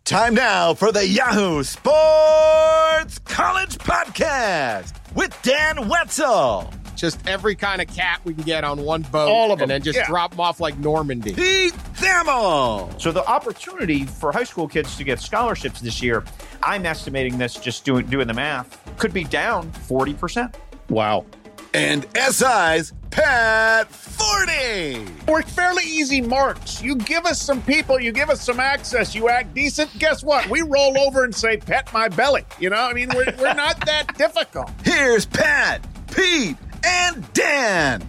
Time now for the Yahoo Sports College Podcast with Dan Wetzel. Just every kind of cat we can get on one boat. All of them. And then just drop them off like Normandy. Pete Thamel. So the opportunity for high school kids to get scholarships this year, I'm estimating this, just doing the math, could be down 40%. Wow. And SI's Pat Forney. We're fairly easy marks. You give us some people, you give us some access, you act decent, guess what? We roll over and say, pet my belly. You know, I mean, we're not that difficult. Here's Pat, Pete, and Dan.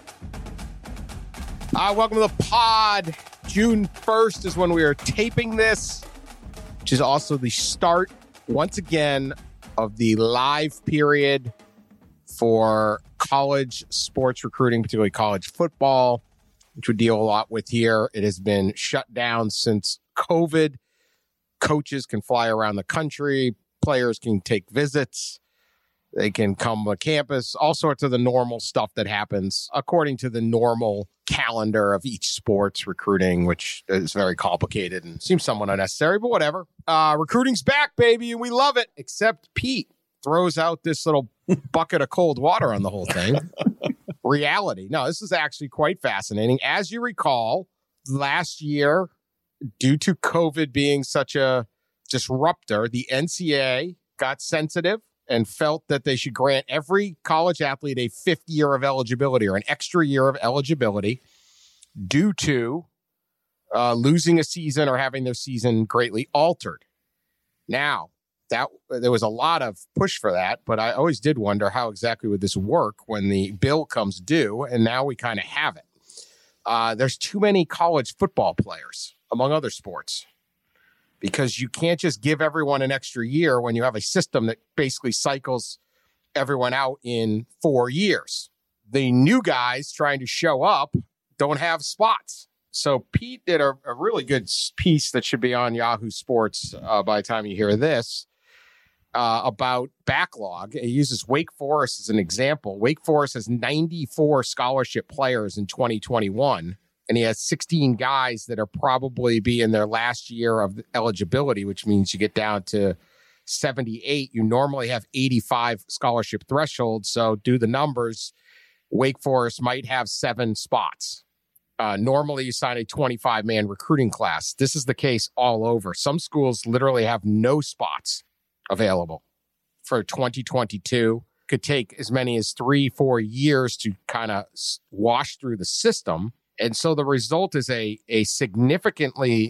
Welcome to the pod. June 1st is when we are taping this, which is also the start, once again, of the live period for college sports recruiting, particularly college football, which we deal a lot with here. It has been shut down since COVID. Coaches can fly around the country. Players can take visits. They can come to campus, all sorts of the normal stuff that happens according to the normal calendar of each sports recruiting, which is very complicated and seems somewhat unnecessary, but whatever. Recruiting's back, baby, and we love it, except Pete throws out this little bucket of cold water on the whole thing. Reality. No, this is actually quite fascinating. As you recall, last year, due to COVID being such a disruptor, the NCAA got sensitive and felt that they should grant every college athlete a fifth year of eligibility or an extra year of eligibility due to losing a season or having their season greatly altered. Now, there was a lot of push for that, but I always did wonder how exactly would this work when the bill comes due, and now we kind of have it. There's too many college football players, among other sports, because you can't just give everyone an extra year when you have a system that basically cycles everyone out in 4 years. The new guys trying to show up don't have spots. So Pete did a really good piece that should be on Yahoo Sports by the time you hear this about backlog. He uses Wake Forest as an example. Wake Forest has 94 scholarship players in 2021, and he has 16 guys that are probably be in their last year of eligibility, which means you get down to 78. You normally have 85 scholarship thresholds, so do the numbers. Wake Forest might have 7 spots. Normally, you sign a 25-man recruiting class. This is the case all over. Some schools literally have no spots available for 2022. Could take as many as 3-4 years to kind of wash through the system. And so the result is a significantly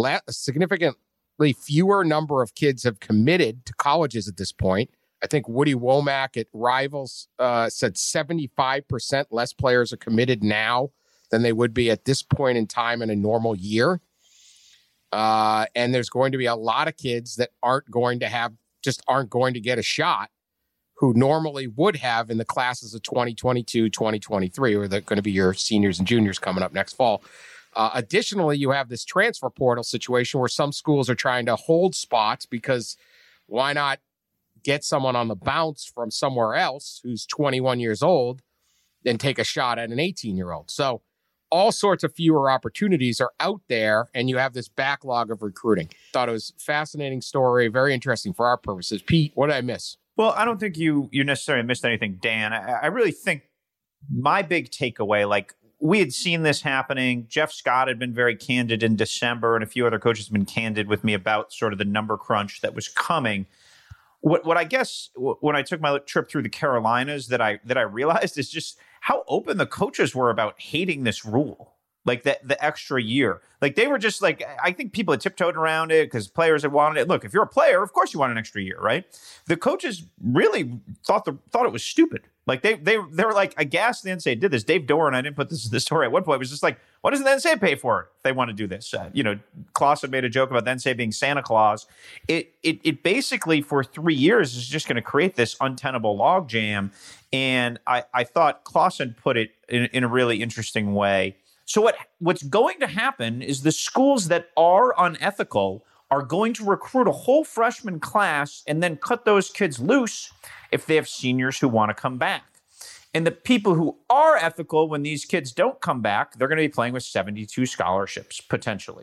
fewer number of kids have committed to colleges at this point. I think Woody Womack at Rivals said 75% less players are committed now than they would be at this point in time in a normal year. And there's going to be a lot of kids that aren't going to get a shot who normally would have in the classes of 2022, 2023, or they're going to be your seniors and juniors coming up next fall. Additionally, you have this transfer portal situation where some schools are trying to hold spots because why not get someone on the bounce from somewhere else who's 21 years old and take a shot at an 18-year-old. So all sorts of fewer opportunities are out there, and you have this backlog of recruiting. Thought it was a fascinating story, very interesting for our purposes. Pete, what did I miss? Well, I don't think you necessarily missed anything, Dan. I really think my big takeaway, like we had seen this happening. Jeff Scott had been very candid in December, and a few other coaches have been candid with me about sort of the number crunch that was coming. What I guess when I took my trip through the Carolinas that I realized is just how open the coaches were about hating this rule, like the extra year. Like they were just like, I think people had tiptoed around it because players had wanted it. Look, if you're a player, of course you want an extra year, right? The coaches really thought it was stupid. Like they were like aghast the NCAA did this. Dave Doran, I didn't put this story at one point, was just like, why doesn't the NCAA pay for it if they want to do this? Claus had made a joke about the NCAA being Santa Claus. It basically for 3 years is just going to create this untenable logjam. And I thought Clausen put it in a really interesting way. So what's going to happen is the schools that are unethical are going to recruit a whole freshman class and then cut those kids loose if they have seniors who want to come back. And the people who are ethical, when these kids don't come back, they're going to be playing with 72 scholarships, potentially.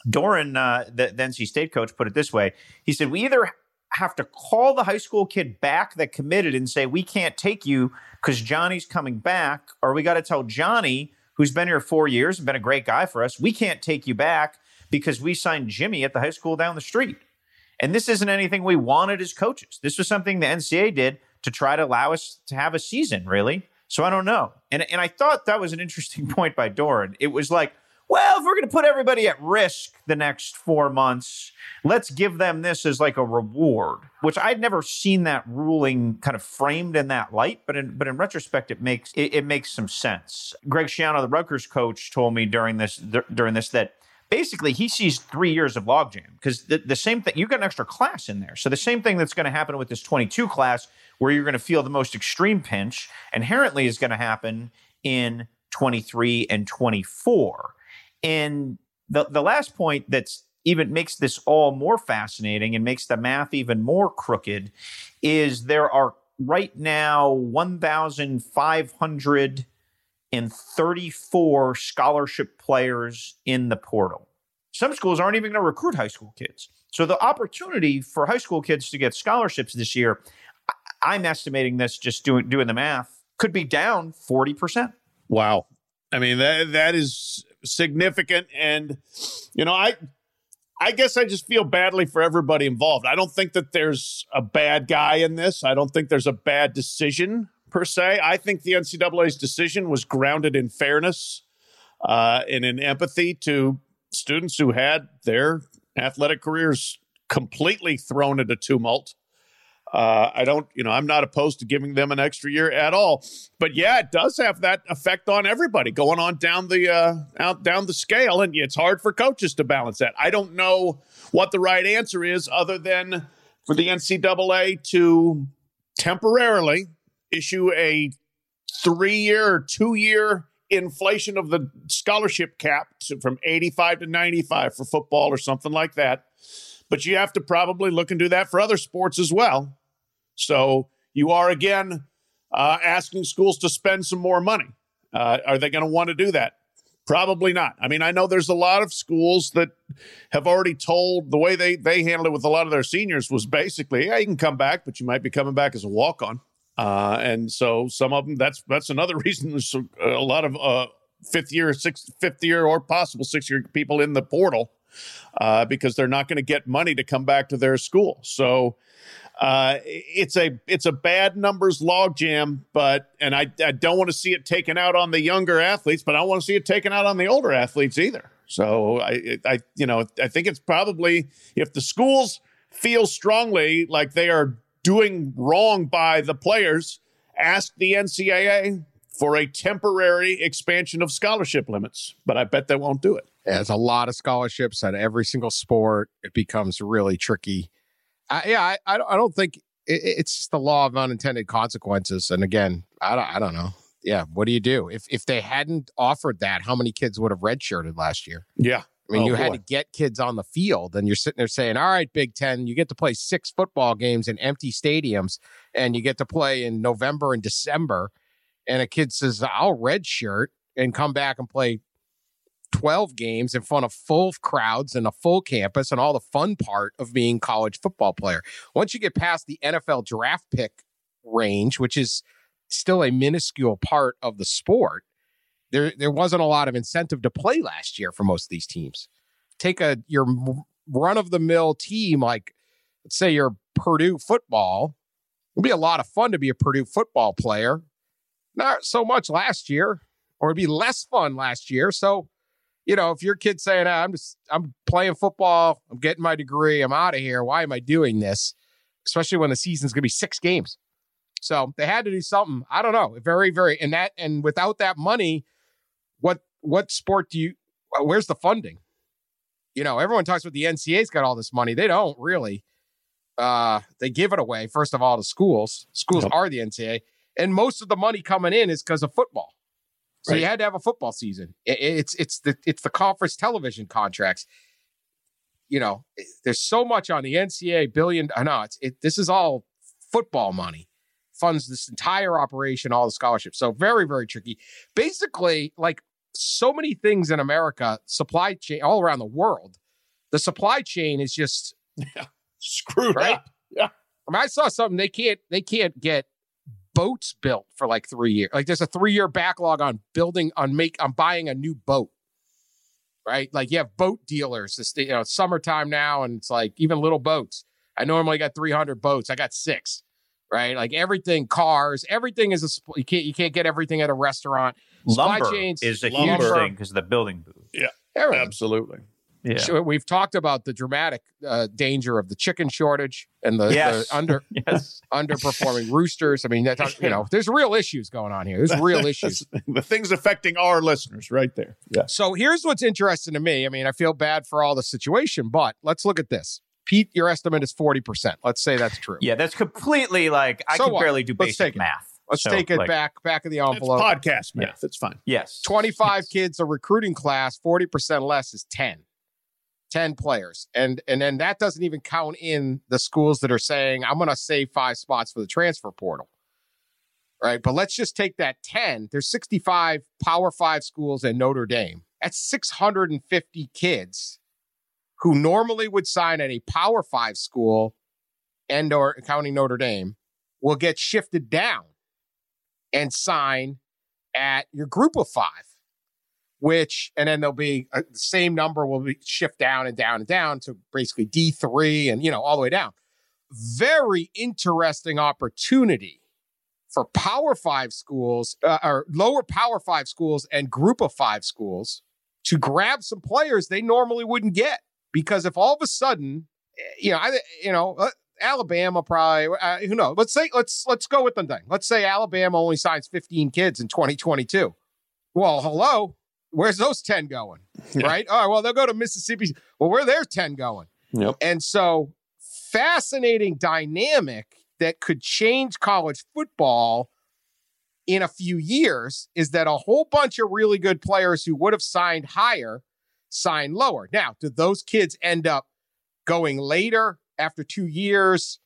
Doran, the NC State coach, put it this way. He said, we either have to call the high school kid back that committed and say, we can't take you because Johnny's coming back, or we got to tell Johnny, who's been here 4 years and been a great guy for us, we can't take you back because we signed Jimmy at the high school down the street. And this isn't anything we wanted as coaches. This was something the NCAA did to try to allow us to have a season, really. So I don't know. And I thought that was an interesting point by Doran. It was like, well, if we're going to put everybody at risk the next 4 months, let's give them this as like a reward, which I'd never seen that ruling kind of framed in that light. But in retrospect, it makes some sense. Greg Schiano, the Rutgers coach, told me during this that basically he sees 3 years of logjam because the same thing, you've got an extra class in there. So the same thing that's going to happen with this 22 class where you're going to feel the most extreme pinch inherently is going to happen in 23 and 24. And the last point that's even makes this all more fascinating and makes the math even more crooked is there are right now 1,534 scholarship players in the portal. Some schools aren't even going to recruit high school kids. So the opportunity for high school kids to get scholarships this year, I'm estimating this, just doing the math, could be down 40%. Wow. I mean, that is significant. And, I guess I just feel badly for everybody involved. I don't think that there's a bad guy in this. I don't think there's a bad decision per se. I think the NCAA's decision was grounded in fairness and in empathy to students who had their athletic careers completely thrown into tumult. I'm not opposed to giving them an extra year at all, but yeah, it does have that effect on everybody going on down the scale. And it's hard for coaches to balance that. I don't know what the right answer is other than for the NCAA to temporarily issue a 3-year or 2-year inflation of the scholarship cap from 85 to 95 for football or something like that. But you have to probably look and do that for other sports as well. So you are, again, asking schools to spend some more money. Are they going to want to do that? Probably not. I mean, I know there's a lot of schools that have already told the way they handled it with a lot of their seniors was basically, yeah, you can come back, but you might be coming back as a walk-on. And so some of them, that's another reason there's a lot of fifth year or possible 6-year people in the portal. Because they're not going to get money to come back to their school. So it's a bad numbers logjam, and I don't want to see it taken out on the younger athletes, but I don't want to see it taken out on the older athletes either. So I think it's probably, if the schools feel strongly like they are doing wrong by the players, ask the NCAA for a temporary expansion of scholarship limits, but I bet they won't do it. Yeah, there's a lot of scholarships at every single sport. It becomes really tricky. I don't think it's just the law of unintended consequences. And again, I don't know. Yeah, what do you do? If they hadn't offered that, how many kids would have redshirted last year? Yeah. I mean, had to get kids on the field, and you're sitting there saying, all right, Big Ten, you get to play 6 football games in empty stadiums, and you get to play in November and December. And a kid says, I'll redshirt and come back and play 12 games in front of full crowds and a full campus and all the fun part of being a college football player. Once you get past the NFL draft pick range, which is still a minuscule part of the sport, there wasn't a lot of incentive to play last year for most of these teams. Take your run-of-the-mill team, like, let's say you're Purdue football. It'd be a lot of fun to be a Purdue football player. Not so much last year, or it'd be less fun last year. So, if your kid's saying, I'm playing football, I'm getting my degree, I'm out of here, why am I doing this? Especially when the season's going to be 6 games. So they had to do something. I don't know. Very, very, and without that money, what sport where's the funding? Everyone talks about the NCAA's got all this money. They don't really. They give it away, first of all, to schools. Schools are the NCAA. And most of the money coming in is because of football. So you had to have a football season. It's the conference television contracts. There's so much on the NCAA billion. I know this is all football money. Funds this entire operation, all the scholarships. So very, very tricky. Basically, like so many things in America, supply chain all around the world, the supply chain is just screwed right? up. Yeah. I mean, I saw something they can't get boats built for like 3 years. Like there's a 3-year backlog on buying a new boat. Right? Like you have boat dealers. It's, it's summertime now, and it's like even little boats. I normally got 300 boats. I got 6. Right? Like everything, cars, everything is you can't get everything at a restaurant. Lumber Supply chains is a huge thing because of the building boom. Yeah, everything. absolutely. Yeah. So we've talked about the dramatic danger of the chicken shortage and the underperforming roosters. I mean, there's real issues going on here. There's real issues. The things affecting our listeners right there. Yeah. So here's what's interesting to me. I mean, I feel bad for all the situation, but let's look at this. Pete, your estimate is 40%. Let's say that's true. Yeah, that's completely I can barely do basic math. Let's take it back of the envelope. It's podcast math. It's fine. Yes. 25 kids, a recruiting class, 40% less is 10 players. And then that doesn't even count in the schools that are saying, I'm going to save 5 spots for the transfer portal. Right. But let's just take that 10. There's 65 Power 5 schools in Notre Dame. That's 650 kids who normally would sign at a Power 5 school and or counting Notre Dame will get shifted down and sign at your group of 5. And then there'll be the same number will be shift down and down and down to basically D3 and, all the way down. Very interesting opportunity for Power 5 schools or lower Power 5 schools and group of 5 schools to grab some players they normally wouldn't get. Because if all of a sudden, Alabama probably, who knows? Let's go with the thing. Let's say Alabama only signs 15 kids in 2022. Well, hello. Where's those 10 going? Yeah. Right? All right, well, they'll go to Mississippi. Well, where are their 10 going? Yep. And so fascinating dynamic that could change college football in a few years is that a whole bunch of really good players who would have signed higher sign lower. Now, do those kids end up going later after 2 years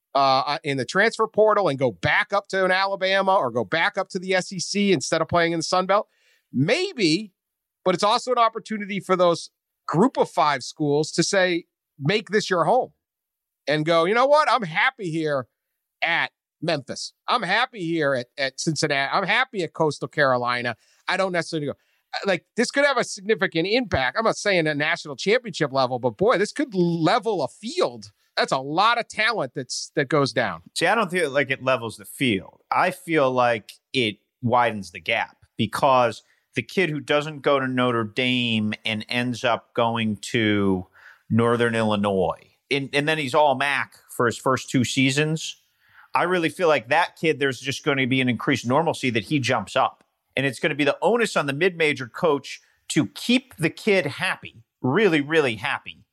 in the transfer portal and go back up to an Alabama or go back up to the SEC instead of playing in the Sun Belt? Maybe, but it's also an opportunity for those group of 5 schools to say, make this your home and go, you know what? I'm happy here at Memphis. I'm happy here at Cincinnati. I'm happy at Coastal Carolina. I don't necessarily go. Like, this could have a significant impact. I'm not saying a national championship level, but boy, this could level a field. That's a lot of talent that goes down. See, I don't feel like it levels the field. I feel like it widens the gap because the kid who doesn't go to Notre Dame and ends up going to Northern Illinois, and then he's all MAC for his first 2 seasons, I really feel like that kid, there's just going to be an increased normalcy that he jumps up. And it's going to be the onus on the mid-major coach to keep the kid happy, really, really happy,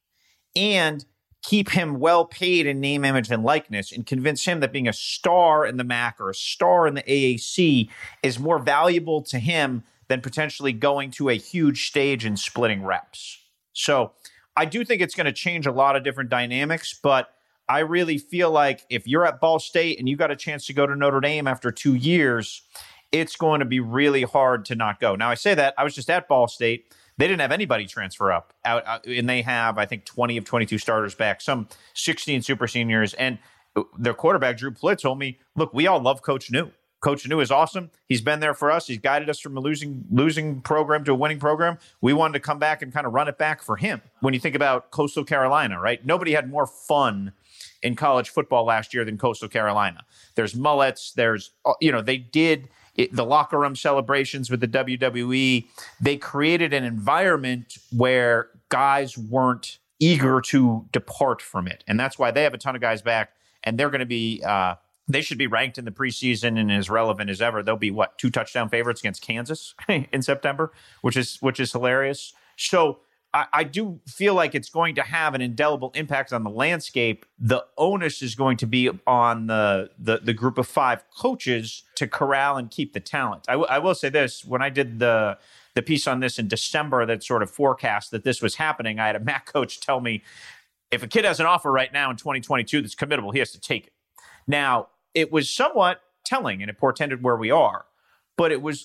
and keep him well paid in name, image, and likeness, and convince him that being a star in the MAC or a star in the AAC is more valuable to him than potentially going to a huge stage and splitting reps. So I do think it's going to change a lot of different dynamics, but I really feel like if you're at Ball State and you got a chance to go to Notre Dame after 2 years, it's going to be really hard to not go. Now, I say that. I was just at Ball State. They didn't have anybody transfer up, and they have, I think, 20 of 22 starters back, some 16 super seniors. And their quarterback, Drew Plitt, told me, look, we all love Coach New. Coach New is awesome. He's been there for us. He's guided us from a losing program to a winning program. We wanted to come back and kind of run it back for him. When you think about Coastal Carolina, right? Nobody had more fun in college football last year than Coastal Carolina. There's mullets. There's, they did the locker room celebrations with the WWE. They created an environment where guys weren't eager to depart from it. And that's why they have a ton of guys back, and they're going to be, they should be ranked in the preseason and as relevant as ever. They'll be 2 touchdown favorites against Kansas in September, which is hilarious. So I do feel like it's going to have an indelible impact on the landscape. The onus is going to be on the group of 5 coaches to corral and keep the talent. I will say this. When I did the piece on this in December that sort of forecast that this was happening, I had a MAC coach tell me, if a kid has an offer right now in 2022 that's committable, he has to take it. Now, it was somewhat telling, and it portended where we are, but it was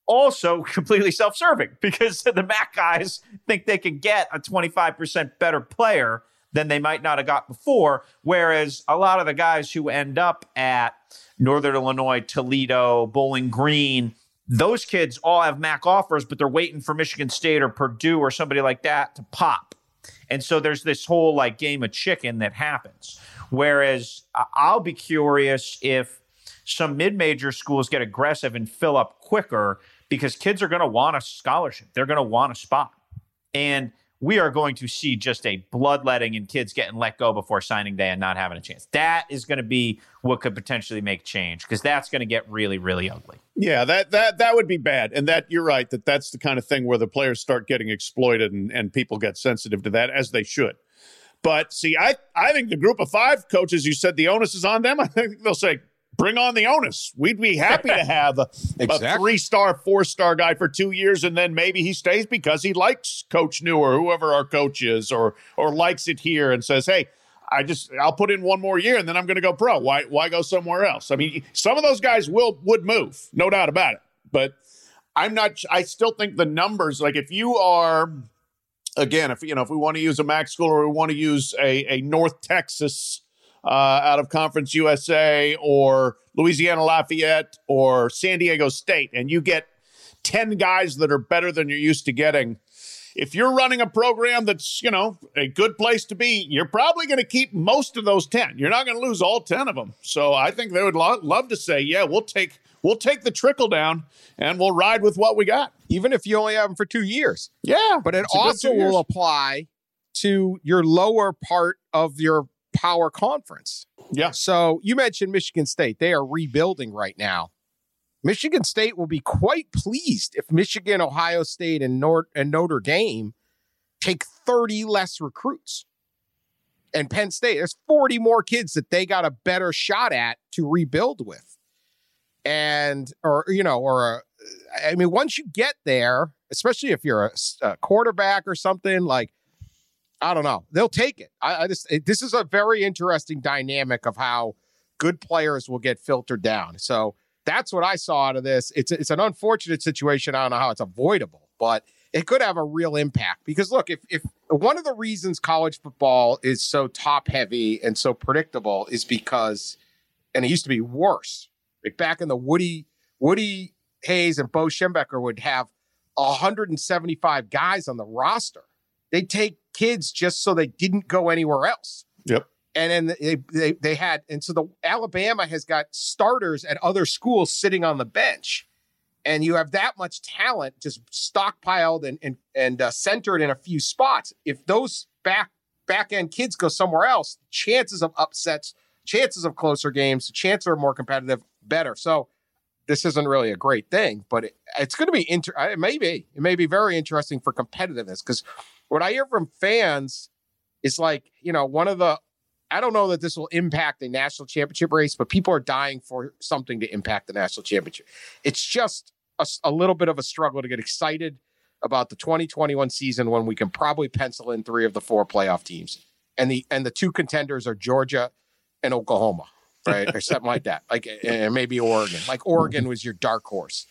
also completely self-serving because the MAC guys think they can get a 25% better player than they might not have got before. Whereas a lot of the guys who end up at Northern Illinois, Toledo, Bowling Green, those kids all have MAC offers, but they're waiting for Michigan State or Purdue or somebody like that to pop. And so there's this whole like game of chicken that happens. Whereas I'll be curious if some mid-major schools get aggressive and fill up quicker because kids are going to want a scholarship. They're going to want a spot. And we are going to see just a bloodletting in kids getting let go before signing day and not having a chance. That is going to be what could potentially make change because that's going to get really, really ugly. Yeah, that would be bad. And that you're right, that's the kind of thing where the players start getting exploited and people get sensitive to that, as they should. But see, I think the group of 5 coaches, you said the onus is on them. I think they'll say, bring on the onus. We'd be happy to have a 3-star, 4-star guy for 2 years, and then maybe he stays because he likes Coach New or whoever our coach is, or likes it here and says, hey, I'll put in 1 more year and then I'm going to go pro. Why go somewhere else? I mean, some of those guys would move, no doubt about it. But I still think the numbers, like if you are, again, if we want to use a MAC school or we want to use a North Texas out of Conference USA or Louisiana Lafayette or San Diego State, and you get 10 guys that are better than you're used to getting. If you're running a program that's, a good place to be, you're probably going to keep most of those 10. You're not going to lose all 10 of them. So I think they would love to say, yeah, we'll take the trickle down and we'll ride with what we got. Even if you only have them for 2 years. Yeah. But it also will apply to your lower part of your power conference. Yeah. So you mentioned Michigan State. They are rebuilding right now. Michigan State will be quite pleased if Michigan, Ohio State, and Notre Dame take 30 less recruits. And Penn State, there's 40 more kids that they got a better shot at to rebuild with. And, once you get there, especially if you're a quarterback or something, like, I don't know, they'll take it. This is a very interesting dynamic of how good players will get filtered down. So that's what I saw out of this. It's an unfortunate situation. I don't know how it's avoidable, but it could have a real impact. Because look, if one of the reasons college football is so top heavy and so predictable is because, and it used to be worse, like back in the Woody Hayes and Bo Schembechler would have 175 guys on the roster. They'd take kids just so they didn't go anywhere else. Yep. And then they had, and so the Alabama has got starters at other schools sitting on the bench, and you have that much talent just stockpiled and centered in a few spots. If those back end kids go somewhere else, chances of upsets, chances of closer games, chances are more competitive, better. So this isn't really a great thing, but it's going to be it may be very interesting for competitiveness, because what I hear from fans is like, I don't know that this will impact the national championship race, but people are dying for something to impact the national championship. It's just a little bit of a struggle to get excited about the 2021 season when we can probably pencil in 3 of the 4 playoff teams. And the 2 contenders are Georgia and Oklahoma, right? Or something like that. Like, and maybe Oregon. Like Oregon was your dark horse.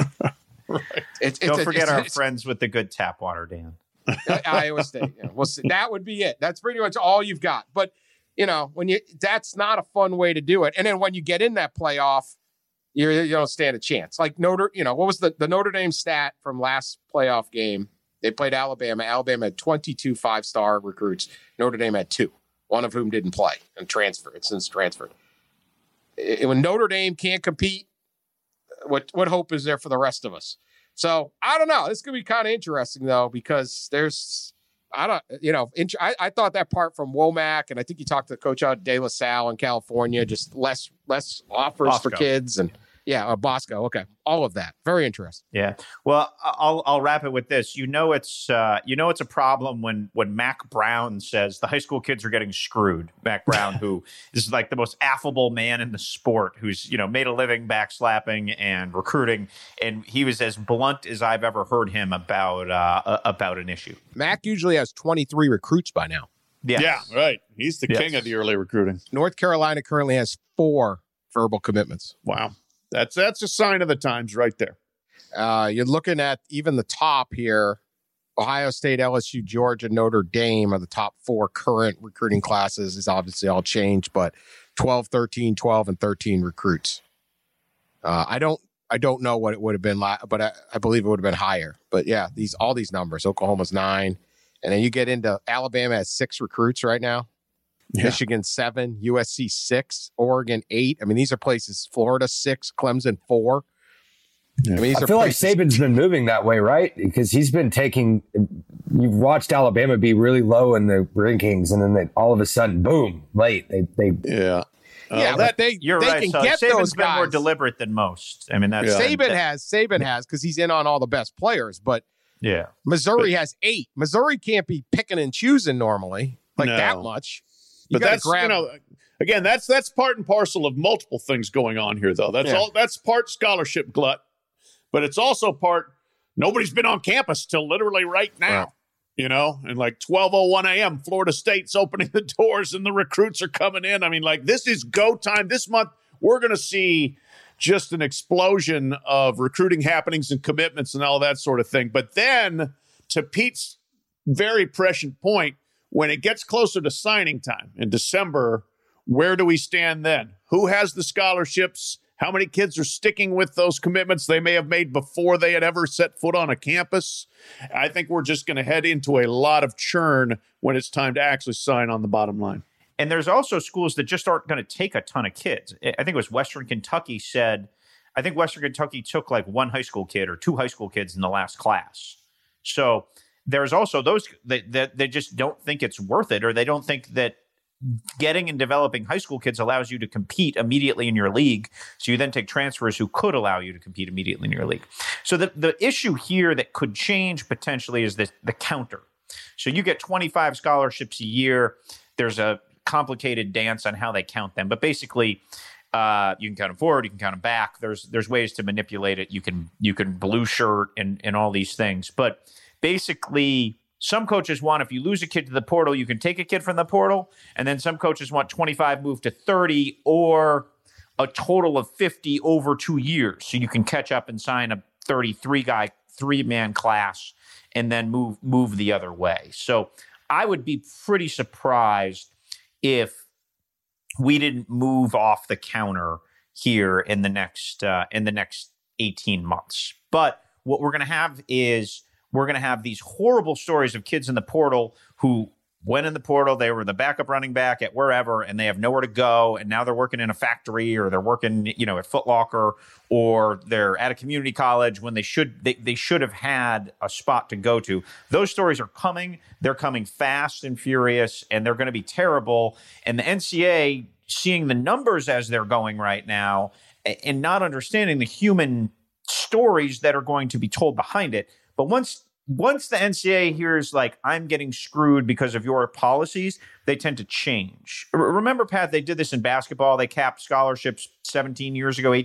Right. Don't forget our friends with the good tap water, Dan. Iowa State. Yeah, we'll see. That would be it. That's pretty much all you've got. But that's not a fun way to do it. And then when you get in that playoff, you don't stand a chance. Like what was the Notre Dame stat from last playoff game? They played Alabama. Alabama had 22 5-star recruits. Notre Dame had 2, one of whom didn't play and since transferred. When Notre Dame can't compete, what hope is there for the rest of us? So I don't know. This could be kind of interesting though, because I thought that part from Womack, and I think you talked to Coach De La Salle in California, just less offers Bosco. For kids, and Bosco. Okay, all of that, very interesting. Yeah. Well, I'll wrap it with this. It's a problem when Mac Brown says the high school kids are getting screwed. Mac Brown, who is like the most affable man in the sport, who's made a living backslapping and recruiting, and he was as blunt as I've ever heard him about an issue. Mac usually has 23 recruits by now. Yeah, right. He's the king of the early recruiting. North Carolina currently has 4 verbal commitments. Wow. That's a sign of the times right there. You're looking at even the top here. Ohio State, LSU, Georgia, Notre Dame are the top 4 current recruiting classes. It's obviously all changed, but 12, 13, 12, and 13 recruits. I don't know what it would have been, but I believe it would have been higher. But yeah, all these numbers. Oklahoma's 9, and then you get into Alabama has 6 recruits right now. Yeah. Michigan 7, USC 6, Oregon 8. I mean, these are places. Florida 6, Clemson 4. I mean, I feel like Saban's been moving that way, right? Because he's been taking. You've watched Alabama be really low in the rankings, and then all of a sudden, boom, late. You're right. Can so get Saban's those been guys. more deliberate than most. I mean, that's Saban has because he's in on all the best players. But Missouri has 8. Missouri can't be picking and choosing normally that much. But that's again, that's part and parcel of multiple things going on here, though. That's part scholarship glut. But it's also part, nobody's been on campus till literally right now, and like 12:01 a.m., Florida State's opening the doors and the recruits are coming in. I mean, like, this is go time. This month, we're going to see just an explosion of recruiting happenings and commitments and all that sort of thing. But then, to Pete's very prescient point, when it gets closer to signing time in December, where do we stand then? Who has the scholarships? How many kids are sticking with those commitments they may have made before they had ever set foot on a campus? I think we're just going to head into a lot of churn when it's time to actually sign on the bottom line. And there's also schools that just aren't going to take a ton of kids. I think it was Western Kentucky I think Western Kentucky took like 1 high school kid or 2 high school kids in the last class. So there's also those that they just don't think it's worth it, or they don't think that getting and developing high school kids allows you to compete immediately in your league. So you then take transfers who could allow you to compete immediately in your league. So the issue here that could change potentially is the counter. So you get 25 scholarships a year. There's a complicated dance on how they count them. But basically, you can count them forward, you can count them back. There's ways to manipulate it. You can blue shirt and all these things. But basically, some coaches want, if you lose a kid to the portal, you can take a kid from the portal. And then some coaches want 25 moved to 30 or a total of 50 over 2 years. So you can catch up and sign a 33-guy, 3-man class and then move the other way. So I would be pretty surprised if we didn't move off the counter here in the next 18 months. But what we're going to have is we're going to have these horrible stories of kids in the portal who went in the portal, they were the backup running back at wherever, and they have nowhere to go, and now they're working in a factory, or they're working, at Foot Locker, or they're at a community college when they should have had a spot to go to. Those stories are coming. They're coming fast and furious, and they're going to be terrible. And the NCAA, seeing the numbers as they're going right now and not understanding the human stories that are going to be told behind it. But once the NCAA hears, like, I'm getting screwed because of your policies, they tend to change. Remember, Pat, they did this in basketball. They capped scholarships 18 years ago.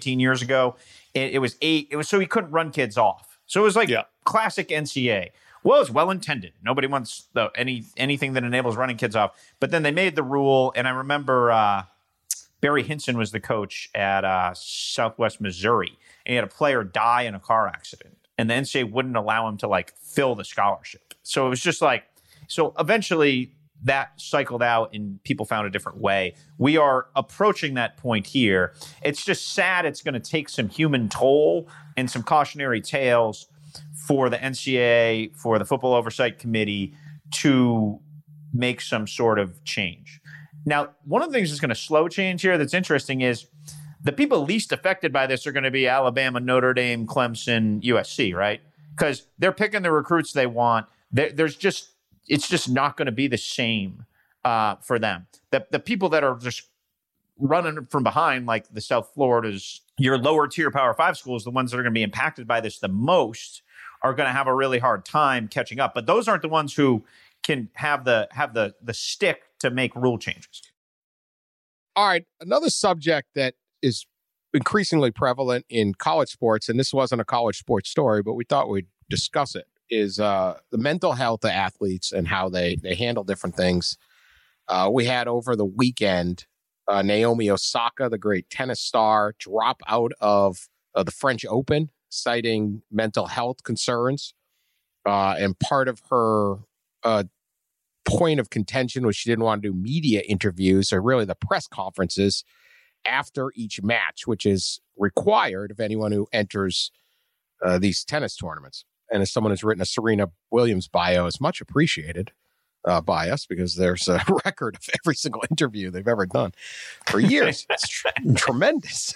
It was so he couldn't run kids off. So it was like classic NCAA. Well, it's well-intended. Nobody wants anything that enables running kids off. But then they made the rule, and I remember Barry Hinson was the coach at Southwest Missouri, and he had a player die in a car accident. And the NCAA wouldn't allow him to, like, fill the scholarship. So it was just like, so eventually that cycled out and people found a different way. We are approaching that point here. It's just sad. It's going to take some human toll and some cautionary tales for the NCAA, for the Football Oversight Committee to make some sort of change. Now, one of the things that's going to slow change here that's interesting is the people least affected by this are going to be Alabama, Notre Dame, Clemson, USC, right? Because they're picking the recruits they want. It's just not going to be the same for them. The people that are just running from behind, like the South Floridas, your lower tier Power 5 schools, the ones that are going to be impacted by this the most, are going to have a really hard time catching up. But those aren't the ones who can have the stick to make rule changes. All right, another subject that is increasingly prevalent in college sports, and this wasn't a college sports story, but we thought we'd discuss it, is the mental health of athletes and how they handle different things. We had over the weekend Naomi Osaka, the great tennis star, drop out of the French Open citing mental health concerns. And part of her point of contention was she didn't want to do media interviews or really the press conferences after each match, which is required of anyone who enters these tennis tournaments. And as someone who's written a Serena Williams bio, is much appreciated by us because there's a record of every single interview they've ever done for years. It's tremendous.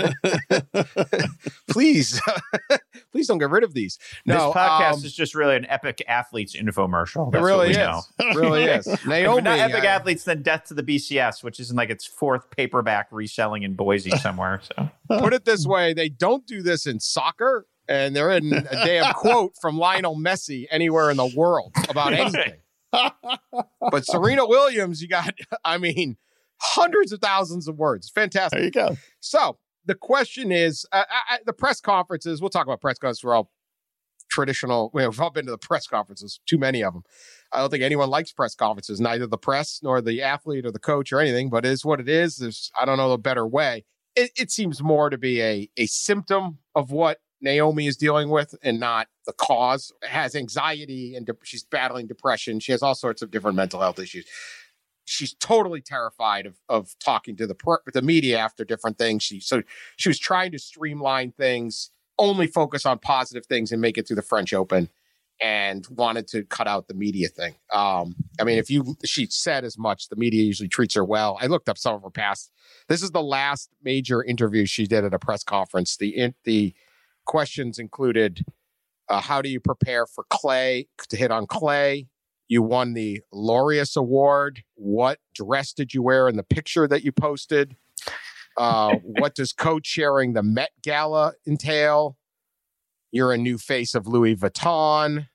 Please don't get rid of these. No, this podcast is just really an Epic Athletes infomercial. It really is. It really is. Naomi, not Epic Athletes, then Death to the BCS, which is in like its 4th paperback reselling in Boise somewhere. So put it this way, they don't do this in soccer, and they're in a damn quote from Lionel Messi anywhere in the world about anything. But Serena Williams, you got, hundreds of thousands of words. Fantastic. There you go. So the question is, the press conferences, we'll talk about press conferences. We're all traditional. We've all been to the press conferences, too many of them. I don't think anyone likes press conferences, neither the press nor the athlete or the coach or anything, but it is what it is. There's, I don't know a better way. It seems more to be a symptom of what Naomi is dealing with and not the cause. Has anxiety and she's battling depression. She has all sorts of different mental health issues. She's totally terrified of talking to the media after different things. She was trying to streamline things, only focus on positive things and make it through the French Open, and wanted to cut out the media thing. She said as much. The media usually treats her well. I looked up some of her past. This is the last major interview she did at a press conference. The questions included, how do you prepare for clay, to hit on clay? You won the Laureus Award. What dress did you wear in the picture that you posted? What does co-chairing the Met Gala entail? You're a new face of Louis Vuitton.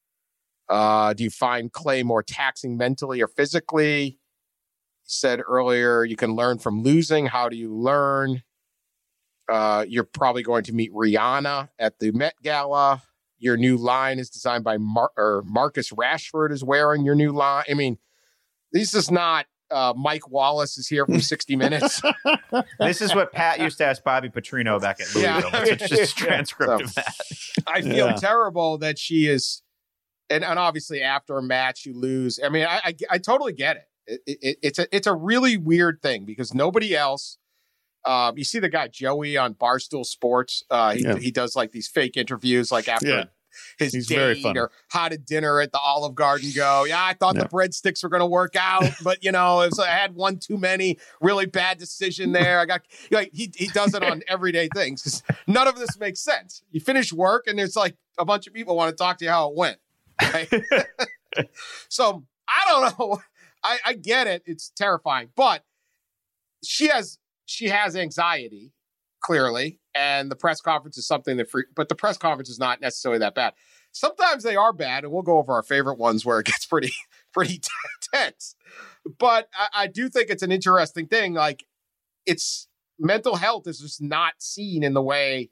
Do you find clay more taxing mentally or physically? You said earlier you can learn from losing. How do you learn? You're probably going to meet Rihanna at the Met Gala. Your new line is designed by Marcus Rashford is wearing your new line. This is not Mike Wallace is here from 60 Minutes. This is what Pat used to ask Bobby Petrino back at Louisville. It's just a transcript of that. I feel terrible that she is, and obviously after a match you lose. I totally get it. It's a really weird thing because nobody else. You see the guy Joey on Barstool Sports. He does like these fake interviews, like after his date or how did dinner at the Olive Garden go? Yeah, I thought the breadsticks were going to work out, but I had one too many. Really bad decision there. I got he does it on everyday things because none of this makes sense. You finish work and there's like a bunch of people want to talk to you how it went. Right? So I don't know. I get it. It's terrifying, but she has anxiety, clearly, and the press conference is something but the press conference is not necessarily that bad. Sometimes they are bad, and we'll go over our favorite ones where it gets pretty tense. But I do think it's an interesting thing. Like, it's mental health is just not seen in the way,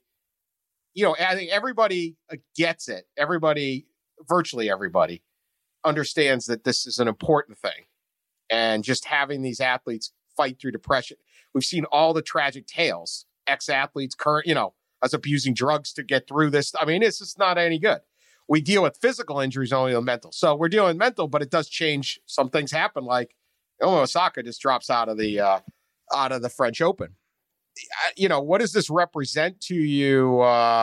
I think everybody gets it. Virtually everybody understands that this is an important thing. And just having these athletes fight through depression. We've seen all the tragic tales, ex-athletes, us abusing drugs to get through this. It's just not any good. We deal with physical injuries, only with mental. So we're dealing with mental, but it does change. Some things happen, like Osaka just drops out of the French Open. What does this represent to you,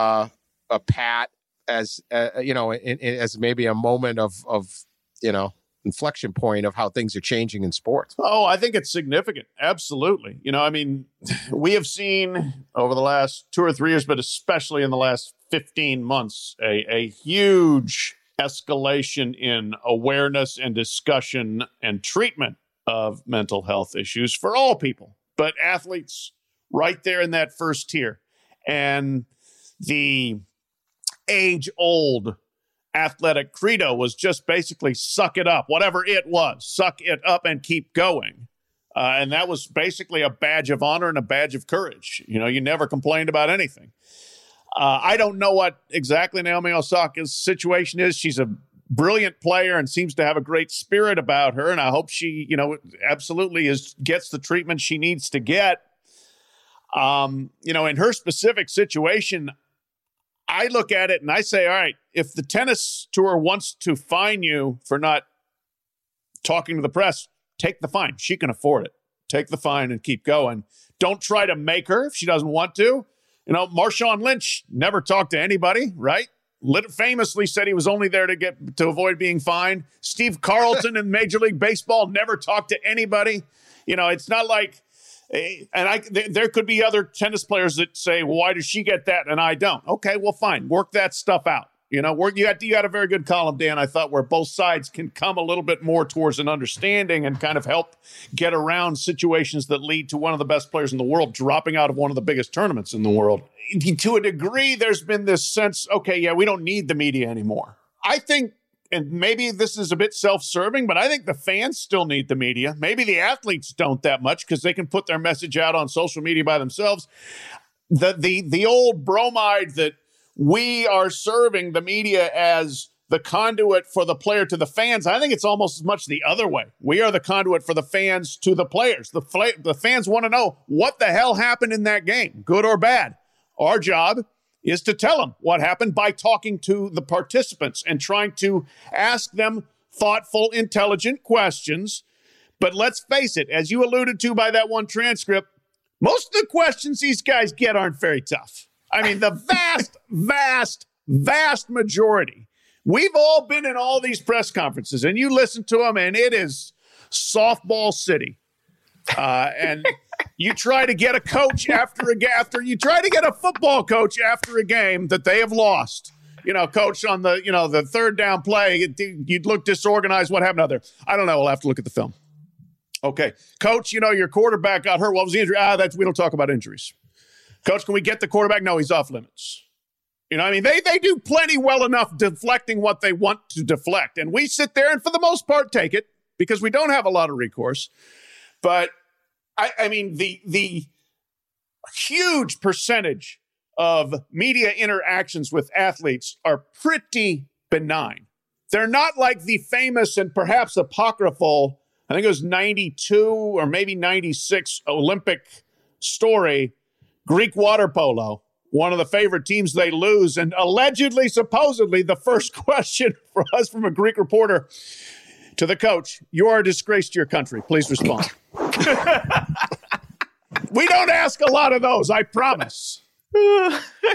Pat, as as maybe a moment of inflection point of how things are changing in sports? Oh, I think it's significant. Absolutely. We have seen over the last 2 or 3 years, but especially in the last 15 months, a huge escalation in awareness and discussion and treatment of mental health issues for all people, but athletes right there in that first tier. And the age-old athletic credo was just basically suck it up, whatever it was, suck it up and keep going. And that was basically a badge of honor and a badge of courage. You never complained about anything. I don't know what exactly Naomi Osaka's situation is. She's a brilliant player and seems to have a great spirit about her. And I hope she, absolutely gets the treatment she needs to get. In her specific situation, I look at it and I say, all right, if the tennis tour wants to fine you for not talking to the press, take the fine. She can afford it. Take the fine and keep going. Don't try to make her if she doesn't want to. You know, Marshawn Lynch never talked to anybody, right? Famously said he was only there to avoid being fined. Steve Carlton in Major League Baseball never talked to anybody. You know, it's not like, there could be other tennis players that say, well, why does she get that and I don't? Okay, well, fine. Work that stuff out. You know, you had a very good column, Dan, I thought, where both sides can come a little bit more towards an understanding and kind of help get around situations that lead to one of the best players in the world dropping out of one of the biggest tournaments in the world. To a degree, there's been this sense, okay, yeah, we don't need the media anymore. I think, and maybe this is a bit self-serving, but I think the fans still need the media. Maybe the athletes don't that much because they can put their message out on social media by themselves. The old bromide that we are serving the media as the conduit for the player to the fans, I think it's almost as much the other way. We are the conduit for the fans to the players. The fans want to know what the hell happened in that game, good or bad. Our job is to tell them what happened by talking to the participants and trying to ask them thoughtful, intelligent questions. But let's face it, as you alluded to by that one transcript, most of the questions these guys get aren't very tough. I mean, the vast majority. We've all been in all these press conferences, and you listen to them, and it is softball city. And you try to get a coach after you try to get a football coach after a game that they have lost. You know, coach on the third down play, you'd look disorganized. What happened out there? I don't know. We'll have to look at the film. Okay, coach, your quarterback got hurt. What was the injury? We don't talk about injuries. Coach, can we get the quarterback? No, he's off limits. You know, I mean, they do plenty well enough deflecting what they want to deflect. And we sit there and for the most part take it because we don't have a lot of recourse. But I mean, the huge percentage of media interactions with athletes are pretty benign. They're not like the famous and perhaps apocryphal, I think it was 92 or maybe 96 Olympic story, Greek water polo, one of the favorite teams they lose. And allegedly, supposedly, the first question for us from a Greek reporter to the coach, you are a disgrace to your country. Please respond. We don't ask a lot of those, I promise. All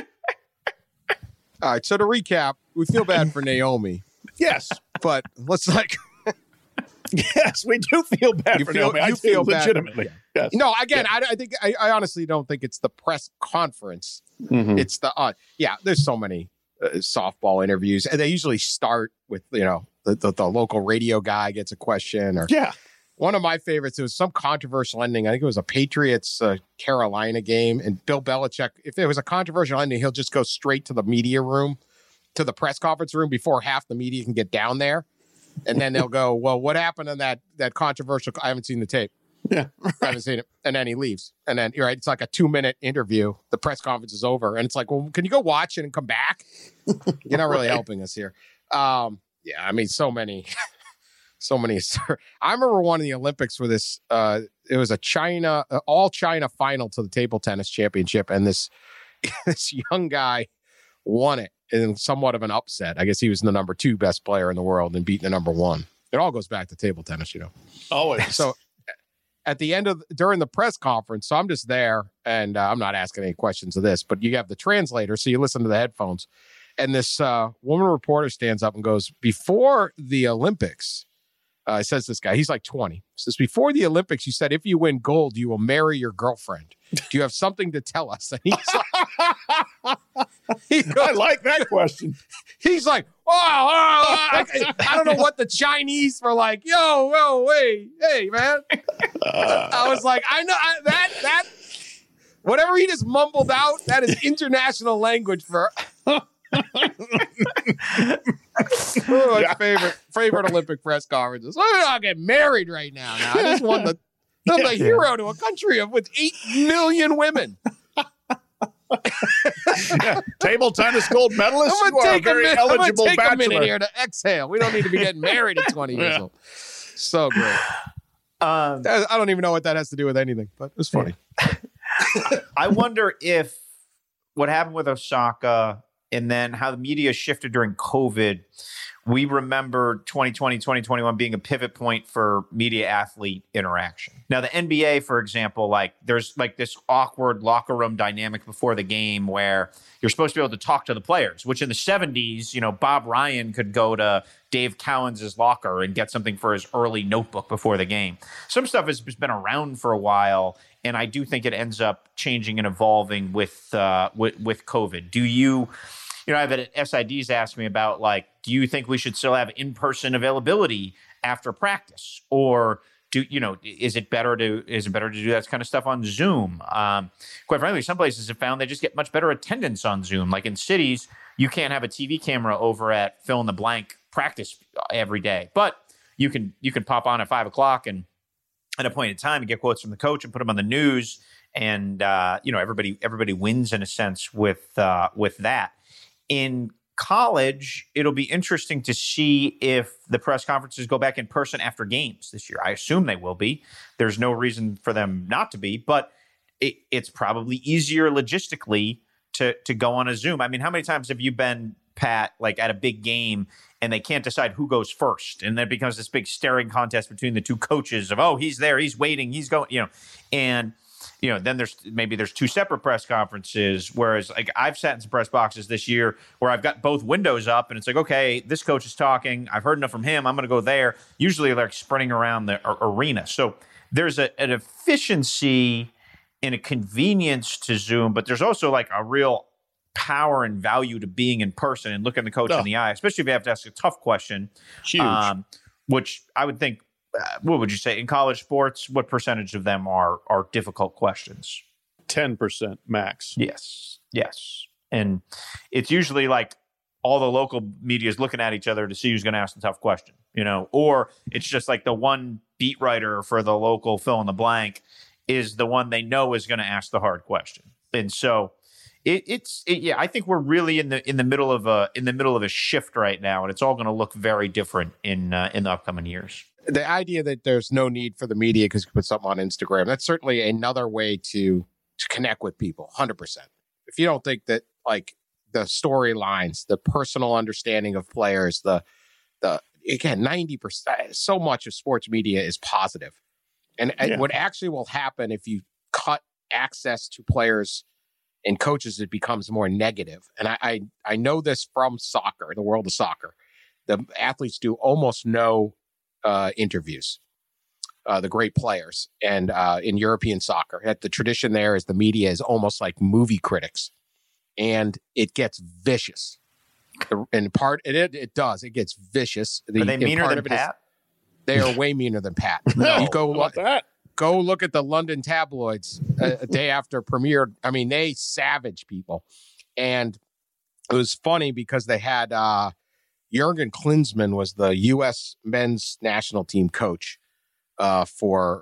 right, so to recap, we feel bad for Naomi. Yes. But let's Yes, we do feel bad for Naomi. I feel legitimately. Yes. No, again, yeah. I think I honestly don't think it's the press conference. Mm-hmm. It's there's so many softball interviews, and they usually start with, the local radio guy gets a question. Or one of my favorites, it was some controversial ending. I think it was a Patriots Carolina game, and Bill Belichick, if there was a controversial ending, he'll just go straight to the media room, to the press conference room before half the media can get down there. And then they'll go, well, what happened in that controversial? I haven't seen the tape. Yeah, I haven't seen it. And then he leaves. And then it's like a 2-minute interview. The press conference is over, and it's like, well, can you go watch it and come back? You're not really helping us here. I mean, so many. I remember one of the Olympics for this. It was a all China final to the table tennis championship, and this young guy won it in somewhat of an upset. I guess he was the number 2 best player in the world and beating the number 1. It all goes back to table tennis, Always. So at the end during the press conference, so I'm just there, and I'm not asking any questions of this, but you have the translator, so you listen to the headphones, and this woman reporter stands up and goes, before the Olympics, says this guy, he's like 20, says, before the Olympics, you said if you win gold, you will marry your girlfriend. Do you have something to tell us? And he's like, I like that question. He's like, I don't know what the Chinese were like. Yo, hey, man. I was like, I know that whatever he just mumbled out, that is international language for. Favorite Olympic press conferences. I'm not getting married right now. I just won the hero to a country with 8 million women. Table tennis gold medalist. You are a very eligible bachelor. A minute here to exhale. We don't need to be getting married at 20 years old. So great. I don't even know what that has to do with anything, but it was funny. I wonder if what happened with Osaka and then how the media shifted during COVID. We remember 2020, 2021 being a pivot point for media-athlete interaction. Now, the NBA, for example, there's this awkward locker room dynamic before the game where you're supposed to be able to talk to the players, which in the 70s, Bob Ryan could go to Dave Cowens' locker and get something for his early notebook before the game. Some stuff has been around for a while, and I do think it ends up changing and evolving with COVID. Do you... I've had SIDs ask me about, do you think we should still have in-person availability after practice? Or is it better to do that kind of stuff on Zoom? Quite frankly, some places have found they just get much better attendance on Zoom. Like in cities, you can't have a TV camera over at fill in the blank practice every day, but you can pop on at 5:00 and at a point in time and get quotes from the coach and put them on the news. And, everybody wins in a sense with that. In college, it'll be interesting to see if the press conferences go back in person after games this year. I assume they will be. There's no reason for them not to be, but it's probably easier logistically to go on a Zoom. I mean, how many times have you been, Pat, at a big game and they can't decide who goes first? And then it becomes this big staring contest between the two coaches of, oh, he's there, he's waiting, he's going, and then there's two separate press conferences, whereas I've sat in some press boxes this year where I've got both windows up and it's okay, this coach is talking, I've heard enough from him, I'm going to go there. Usually they're sprinting around the arena. So there's an efficiency and a convenience to Zoom, but there's also a real power and value to being in person and looking the coach in the eye, especially if you have to ask a tough question. Huge. Which I would think, what would you say in college sports? What percentage of them are difficult questions? 10% max. Yes. And it's usually all the local media is looking at each other to see who's going to ask the tough question, or it's just the one beat writer for the local fill in the blank is the one they know is going to ask the hard question. And so I think we're really in the middle of a shift right now, and it's all going to look very different in the upcoming years. The idea that there's no need for the media because you put something on Instagram, that's certainly another way to connect with people, 100%. If you don't think that the storylines, the personal understanding of players, again, 90%, so much of sports media is positive. And what actually will happen if you cut access to players and coaches, it becomes more negative. And I know this from soccer, the world of soccer. The athletes do almost no interviews, the great players. And in European soccer, the tradition there is the media is almost like movie critics. And it gets vicious. In part, it does. It gets vicious. Are they meaner than Pat? They are way meaner than Pat. No, you go look at the London tabloids a day after premiere. I mean, they savage people. And it was funny because they had Jurgen Klinsmann was the U.S. men's national team coach for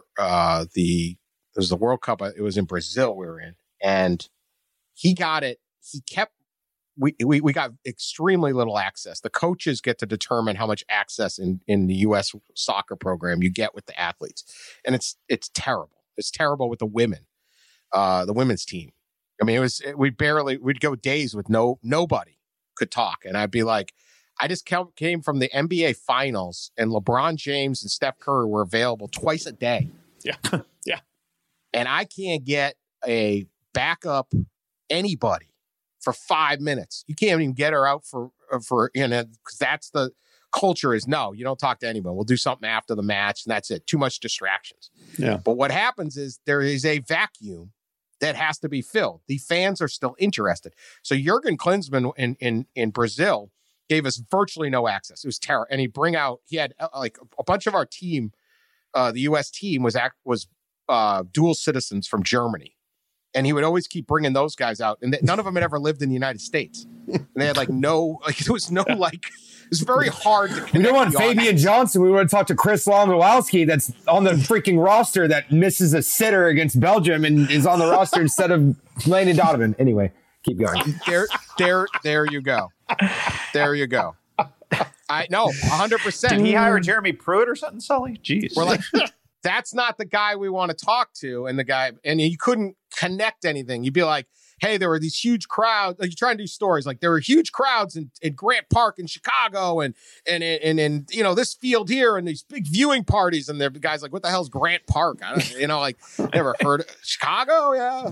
it was the World Cup. It was in Brazil we were in. And he got it. He kept we got extremely little access. The coaches get to determine how much access in the U.S. soccer program you get with the athletes. And it's terrible. It's terrible with the women, the women's team. I mean, we'd go days with nobody could talk. And I'd be like, I just came from the NBA finals and LeBron James and Steph Curry were available twice a day. Yeah. Yeah. And I can't get a backup anybody for 5 minutes. You can't even get her out for because that's the culture is no, you don't talk to anyone. We'll do something after the match and that's it. Too much distractions. Yeah. But what happens is there is a vacuum that has to be filled. The fans are still interested. So Jurgen Klinsmann in Brazil gave us virtually no access. It was terrible. And he had a bunch of our team, the U.S. team was dual citizens from Germany. And he would always keep bringing those guys out. And none of them had ever lived in the United States. And they had it was very hard to connect. We don't want Fabian Johnson. We want to talk to Chris Longowski that's on the freaking roster that misses a sitter against Belgium and is on the roster instead of Landon Donovan. Anyway, keep going. There you go. There you go. I know, 100%. Did he hire Jeremy Pruitt or something, Sully? Jeez. We're like, that's not the guy we want to talk to. And you couldn't connect anything. You'd be like, hey, there were these huge crowds. Like, you try and do stories like there were huge crowds in Grant Park in Chicago and this field here and these big viewing parties. And the guys like, what the hell's Grant Park? I don't, like, never heard of Chicago. Yeah.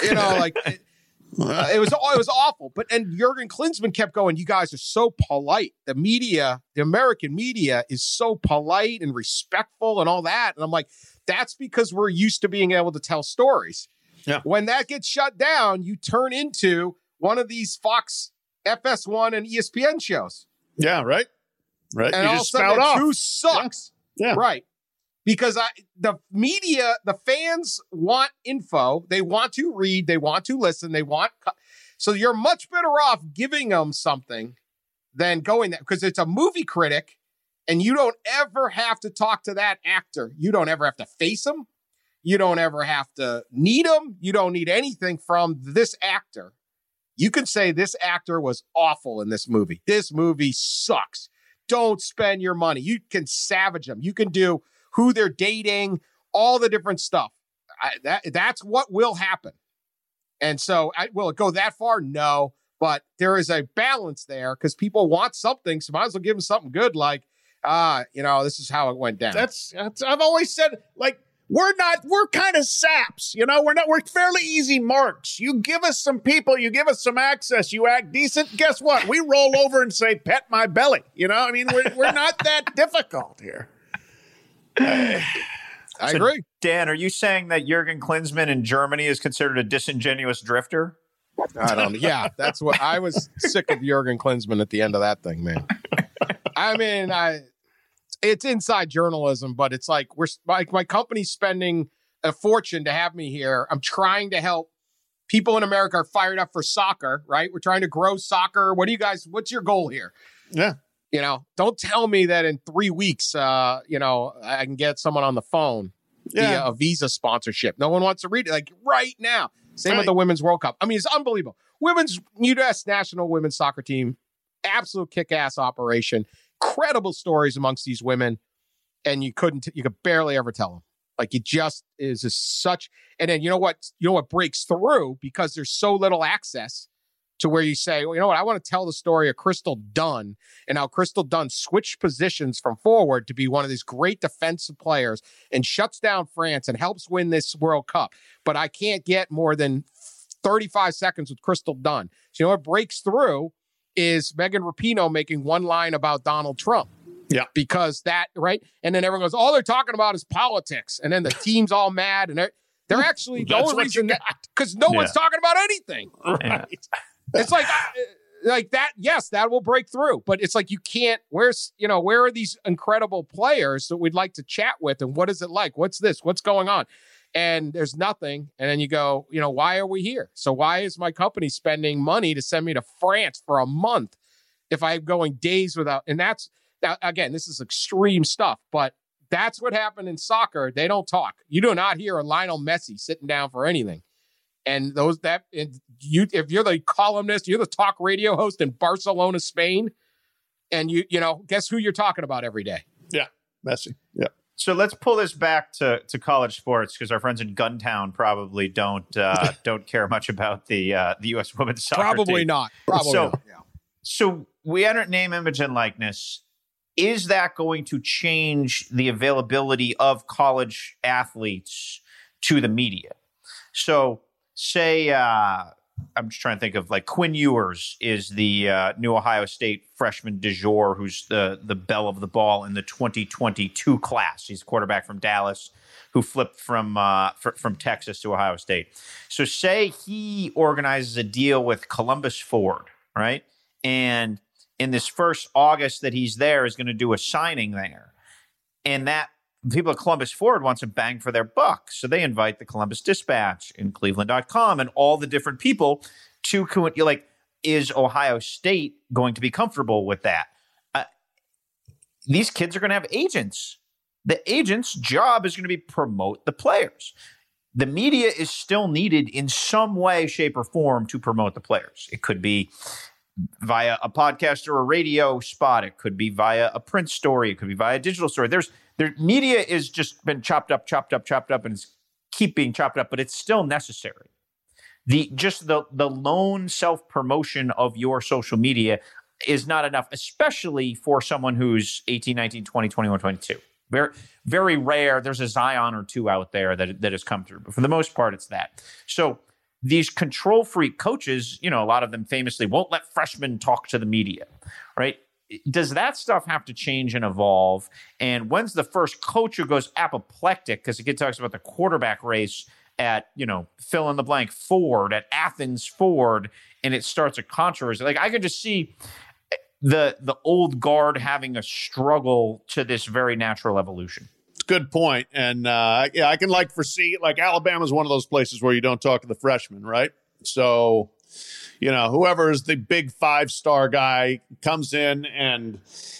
It was awful. And Jurgen Klinsmann kept going, you guys are so polite. The media, the American media is so polite and respectful and all that. And I'm like, that's because we're used to being able to tell stories. Yeah. When that gets shut down, you turn into one of these Fox FS1 and ESPN shows. Yeah, right. Right. And you all just of a sudden, spout off. Who sucks? Yeah. Right. Because the media, the fans want info. They want to read. They want to listen. So you're much better off giving them something than going there, because it's a movie critic and you don't ever have to talk to that actor. You don't ever have to face him. You don't ever have to need him. You don't need anything from this actor. You can say this actor was awful in this movie. This movie sucks. Don't spend your money. You can savage them. You can do who they're dating, all the different stuff. That's what will happen. And so will it go that far? No, but there is a balance there because people want something. So might as well give them something good. Like, this is how it went down. That's I've always said, like, we're kind of saps, we're fairly easy marks. You give us some people, you give us some access, you act decent. Guess what? We roll over and say, pet my belly. We're not that difficult here. I agree. Dan, are you saying that Jurgen Klinsmann in Germany is considered a disingenuous drifter? I don't know. Yeah, that's what I was sick of Jurgen Klinsmann at the end of that thing, man. I mean, it's inside journalism, but it's like my company's spending a fortune to have me here. I'm trying to help people in America are fired up for soccer, right? We're trying to grow soccer. What's your goal here? Yeah. Don't tell me that in 3 weeks, I can get someone on the phone via a Visa sponsorship. No one wants to read it like right now. Same with the Women's World Cup. I mean, it's unbelievable. Women's U.S. national women's soccer team, absolute kick-ass operation. Incredible stories amongst these women, and you could barely ever tell them. Like, it just is such. And then you know what breaks through, because there's so little access to where you say, well, you know what, I want to tell the story of Crystal Dunn and how Crystal Dunn switched positions from forward to be one of these great defensive players and shuts down France and helps win this World Cup. But I can't get more than 35 seconds with Crystal Dunn. So what breaks through is Megan Rapinoe making one line about Donald Trump. Yeah. Because that, right? And then everyone goes, all they're talking about is politics. And then the team's all mad. And they're actually the only reason, because no one's talking about anything. Right. It's like that. Yes, that will break through. But it's like, you can't, where are these incredible players that we'd like to chat with? And what is it like? What's this? What's going on? And there's nothing. And then you go, why are we here? So why is my company spending money to send me to France for a month if I'm going days without? And that's, again, this is extreme stuff, but that's what happened in soccer. They don't talk. You do not hear a Lionel Messi sitting down for anything. And if you're the columnist, you're the talk radio host in Barcelona, Spain, and guess who you're talking about every day? Yeah, Messi. Yeah. So let's pull this back to college sports, because our friends in Guntown probably don't care much about the U.S. women's soccer Probably team. not. Probably not. Yeah. So we enter name, image, and likeness. Is that going to change the availability of college athletes to the media? So say, I'm just trying to think of, like, Quinn Ewers is the new Ohio State freshman du jour, who's the belle of the ball in the 2022 class. He's a quarterback from Dallas who flipped from Texas to Ohio State. So say he organizes a deal with Columbus Ford, right? And in this first August that he's there is going to do a signing there. And that people at Columbus Ford want some bang for their buck. So they invite the Columbus Dispatch and Cleveland.com and all the different people to, like, is Ohio State going to be comfortable with that? These kids are going to have agents. The agent's job is going to be promote the players. The media is still needed in some way, shape, or form to promote the players. It could be via a podcast or a radio spot. It could be via a print story. It could be via a digital story. Their media is just been chopped up, and it's keep being chopped up, but it's still necessary. the lone self-promotion of your social media is not enough, especially for someone who's 18, 19, 20, 21, 22. Very, very rare. There's a Zion or two out there that has come through. But for the most part, it's that. So these control freak coaches, a lot of them famously won't let freshmen talk to the media, right? Does that stuff have to change and evolve? And when's the first coach who goes apoplectic? Because it talks about the quarterback race at, fill in the blank Ford, at Athens Ford, and it starts a controversy. Like, I could just see the old guard having a struggle to this very natural evolution. It's a good point. And I can foresee, Alabama's one of those places where you don't talk to the freshmen, right? So, whoever is the big 5-star guy comes in and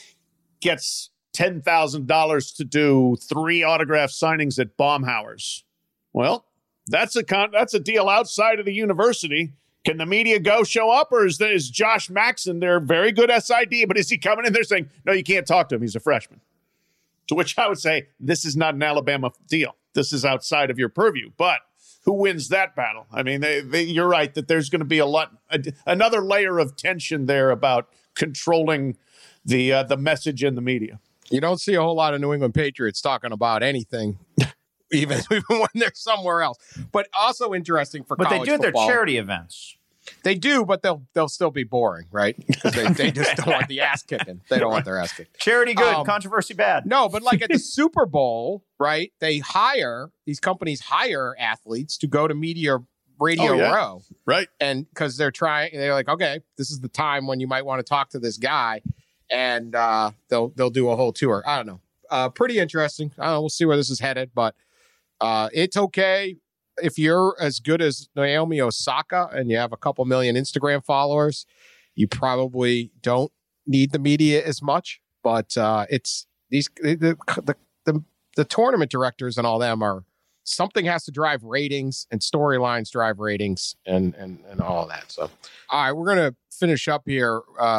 gets $10,000 to do 3 autograph signings at Baumhauer's. Well, that's a deal outside of the university. Can the media show up, or is Josh Maxson their very good SID, but is he coming in there saying, no, you can't talk to him, he's a freshman? To which I would say, this is not an Alabama deal. This is outside of your purview. But who wins that battle? I mean, you're right that there's going to be another layer of tension there about controlling the message in the media. You don't see a whole lot of New England Patriots talking about anything, even when they're somewhere else. But also interesting for college football. But they do their charity events. They do, but they'll still be boring, right? Because they just don't want the ass kicking. They don't want their ass kicked. Charity good, controversy bad. No, but at the Super Bowl, right? These companies hire athletes to go to media radio row, right? And because they're like, okay, this is the time when you might want to talk to this guy, and they'll do a whole tour. I don't know. Pretty interesting. I don't know. We'll see where this is headed, but it's okay. If you're as good as Naomi Osaka and you have a couple million Instagram followers, you probably don't need the media as much. But it's the tournament directors and all them are something has to drive ratings, and storylines drive ratings and all of that. So, all right, we're gonna finish up here.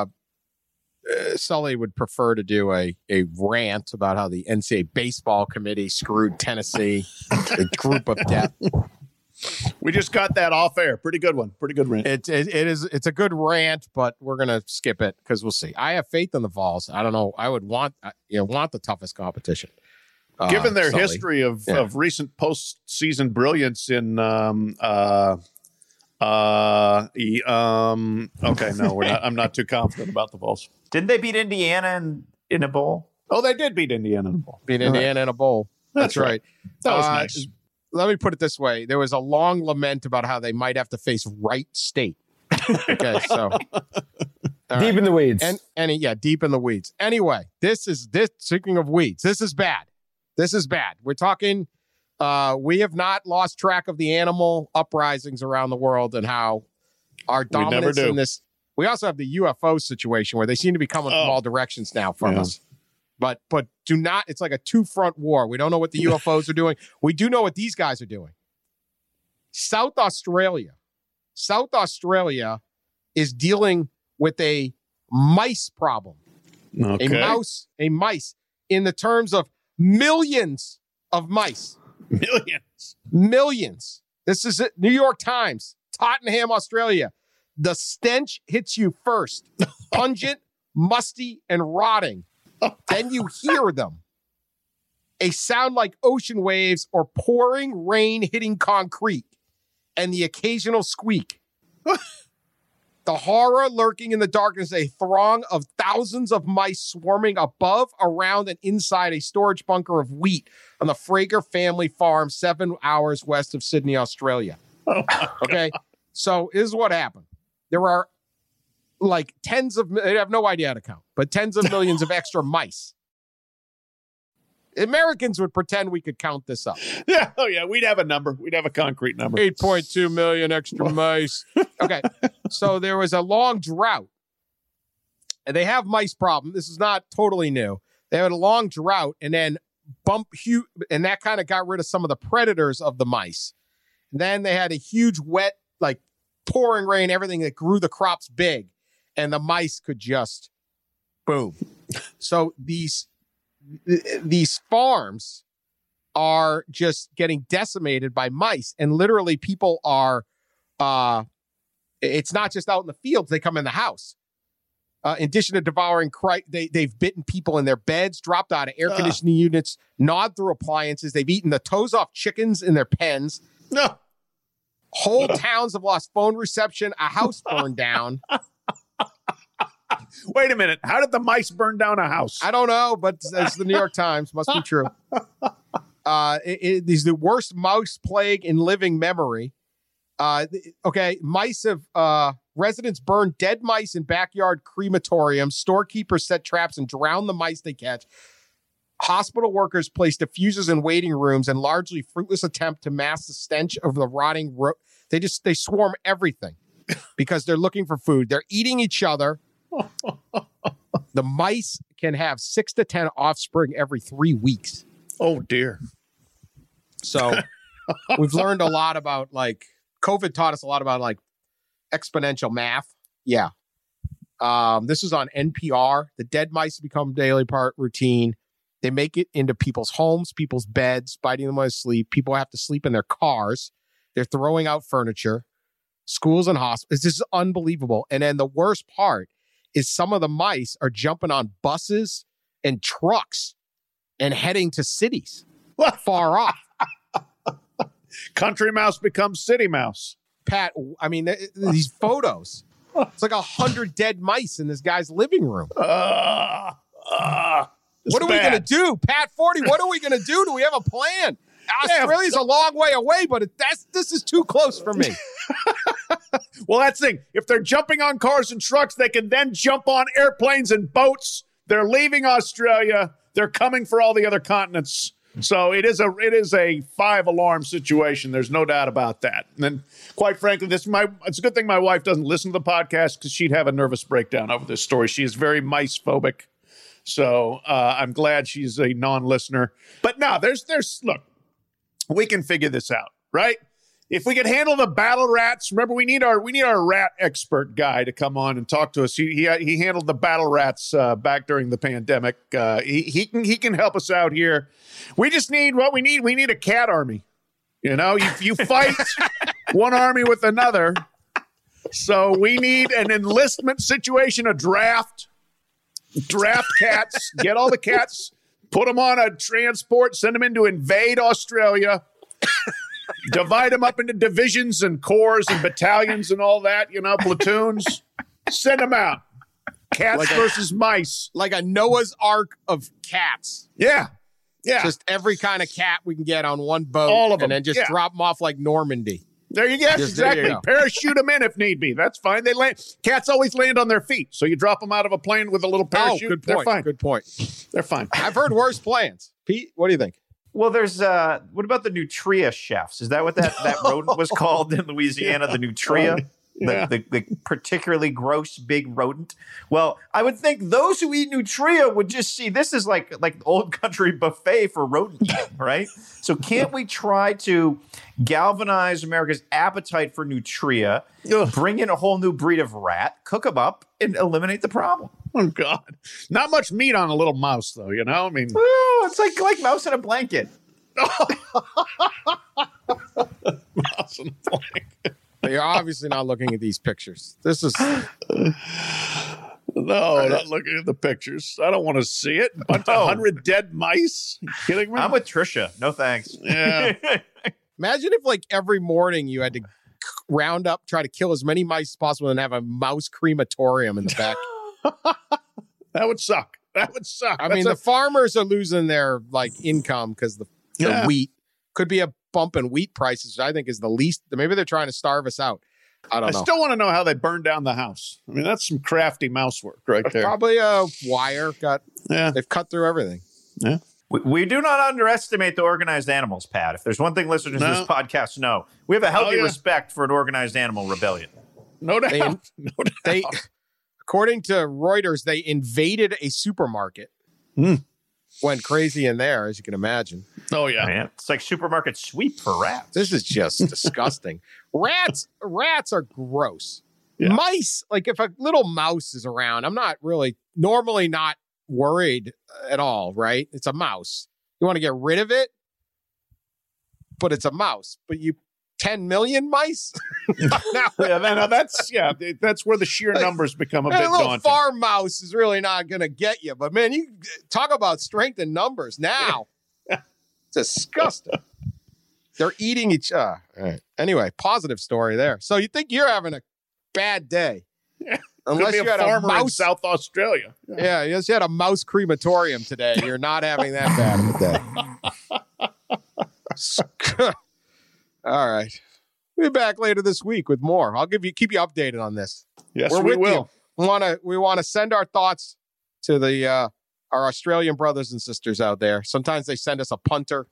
Sully would prefer to do a rant about how the NCAA baseball committee screwed Tennessee, a group of death. We just got that off air. Pretty good one. Pretty good rant. It's a good rant, but we're gonna skip it because we'll see. I have faith in the Vols. I don't know. I would want the toughest competition. Given their history of recent postseason brilliance in okay, no, I'm not too confident about the Vols. Didn't they beat Indiana in a bowl? Oh, they did beat Indiana in a bowl. Indiana in a bowl. That's right. That was nice. Let me put it this way. There was a long lament about how they might have to face Wright State. Okay, so deep in the weeds. Deep in the weeds. Anyway, this speaking of weeds, this is bad. This is bad. We're talking we have not lost track of the animal uprisings around the world and how our dominance in this. We also have the UFO situation where they seem to be coming from all directions now from us. But do not, it's like a two-front war. We don't know what the UFOs are doing. We do know what these guys are doing. South Australia is dealing with a mice problem. Okay. A mice in the terms of millions of mice. Millions. This is it. New York Times, Tottenham, Australia. The stench hits you first. Pungent, musty, and rotting. Then you hear them. A sound like ocean waves or pouring rain hitting concrete, and the occasional squeak. The horror lurking in the darkness, a throng of thousands of mice swarming above, around, and inside a storage bunker of wheat on the Frager family farm 7 hours west of Sydney, Australia. Okay, so this is what happened. There are like they have no idea how to count, but tens of millions of extra mice. Americans would pretend we could count this up. Yeah. Oh, yeah. We'd have a number. We'd have a concrete number. 8.2 million extra mice. Okay. So there was a long drought. And they have mice problem. This is not totally new. They had a long drought and then and that kind of got rid of some of the predators of the mice. And then they had a huge wet, like pouring rain, everything that grew the crops big. And the mice could just boom. So these farms are just getting decimated by mice, and literally people are It's not just out in the fields. They come in the house. In addition to devouring, they've bitten people in their beds, dropped out of air conditioning units, gnawed through appliances. They've eaten the toes off chickens in their pens. No. Whole towns have lost phone reception. A house burned down. Wait a minute. How did the mice burn down a house? I don't know, but it's the New York Times. Must be true. It is the worst mouse plague in living memory. Mice have residents burn dead mice in backyard crematoriums. Storekeepers set traps and drown the mice they catch. Hospital workers place diffusers in waiting rooms and largely fruitless attempt to mask the stench of the rotting they swarm everything because they're looking for food. They're eating each other. The mice can have 6 to 10 offspring every 3 weeks. Oh dear. So we've learned a lot about COVID taught us a lot about exponential math. Yeah. This is on NPR. The dead mice become daily routine. They make it into people's homes, people's beds, biting them while they sleep. People have to sleep in their cars. They're throwing out furniture. Schools and hospitals. This is unbelievable. And then the worst part is some of the mice are jumping on buses and trucks and heading to cities far off. Country mouse becomes city mouse. Pat, I mean, these photos. It's like 100 dead mice in this guy's living room. What are we going to do? Pat 40, what are we going to do? Do we have a plan? Australia's a long way away, but this is too close for me. Well, that's the thing. If they're jumping on cars and trucks, they can then jump on airplanes and boats. They're leaving Australia. They're coming for all the other continents. So it is a 5-alarm situation. There's no doubt about that. And then, quite frankly, it's a good thing my wife doesn't listen to the podcast because she'd have a nervous breakdown over this story. She is very mice phobic. So I'm glad she's a non-listener. But no, look, we can figure this out, right? If we could handle the battle rats, remember we need our rat expert guy to come on and talk to us. He handled the battle rats back during the pandemic. He can help us out here. We just need what we need. We need a cat army. You know, you fight one army with another. So we need an enlistment situation, a draft cats, get all the cats, put them on a transport, send them in to invade Australia. Divide them up into divisions and corps and battalions and all that, platoons. Send them out. Cats versus mice. Like a Noah's Ark of cats. Yeah. Yeah. Just every kind of cat we can get on one boat. All of them. And then just drop them off like Normandy. There you go. Exactly. Parachute them in if need be. That's fine. They land. Cats always land on their feet. So you drop them out of a plane with a little parachute. Oh, good point. They're fine. Good point. They're fine. I've heard worse plans. Pete, what do you think? Well, there's what about the nutria chefs? Is that what that rodent was called in Louisiana? The nutria, the particularly gross big rodent. Well, I would think those who eat nutria would just see this is like old country buffet for rodent, right? So can't we try to galvanize America's appetite for nutria, bring in a whole new breed of rat, cook them up, and eliminate the problem? Oh, God. Not much meat on a little mouse, though, I mean. Oh, it's like mouse in a blanket. Mouse in a blanket. You're obviously not looking at these pictures. This is... No, not looking at the pictures. I don't want to see it. 100 dead mice? Are you kidding me? I'm with Trisha. No thanks. Yeah. Imagine if every morning you had to round up, try to kill as many mice as possible and have a mouse crematorium in the back. That would suck. I mean, the farmers are losing their income because the wheat could be a bump in wheat prices, which I think is the least. Maybe they're trying to starve us out. I don't know. I still want to know how they burned down the house. I mean, that's some crafty mouse work right there. Probably a wire they've cut through everything. Yeah. We do not underestimate the organized animals, Pat. If there's one thing listeners to this podcast know, we have a healthy respect for an organized animal rebellion. No doubt. According to Reuters, they invaded a supermarket. Went crazy in there, as you can imagine. Oh, yeah. Man, it's like supermarket sweep for rats. This is just disgusting. Rats are gross. Yeah. Mice, if a little mouse is around, I'm not normally not worried at all, right? It's a mouse. You want to get rid of it, but it's a mouse. But you 10 million mice? That's where the sheer numbers become a bit little daunting. Farm mouse is really not going to get you. But, man, you talk about strength in numbers now. Disgusting. They're eating each other. Right. Anyway, positive story there. So you think you're having a bad day. Unless you had a farmer in South Australia. Yeah, unless you had a mouse crematorium today. You're not having that bad of a day. All right. We'll be back later this week with more. I'll keep you updated on this. Yes, we will. We want to send our thoughts to the our Australian brothers and sisters out there. Sometimes they send us a punter.